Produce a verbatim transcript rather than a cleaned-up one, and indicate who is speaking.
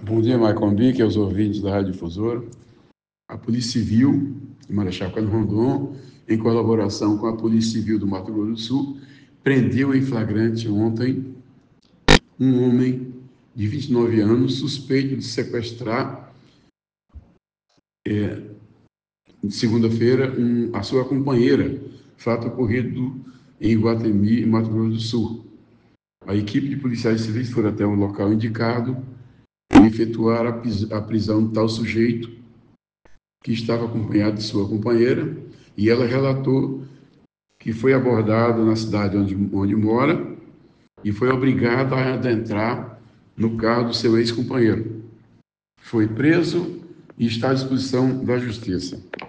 Speaker 1: Bom dia, Maicon Bic, aos ouvintes da Rádio Difusora. A Polícia Civil de Marechal Cândido Rondon, em colaboração com a Polícia Civil do Mato Grosso do Sul, prendeu em flagrante ontem um homem de vinte e nove anos, suspeito de sequestrar, é, segunda-feira, um, a sua companheira, fato ocorrido em Iguatemi, Mato Grosso do Sul. A equipe de policiais civis foi até o local indicado e efetuar a prisão de tal sujeito, que estava acompanhado de sua companheira, e ela relatou que foi abordada na cidade onde, onde mora e foi obrigada a adentrar no carro do seu ex-companheiro. Foi preso e está à disposição da Justiça.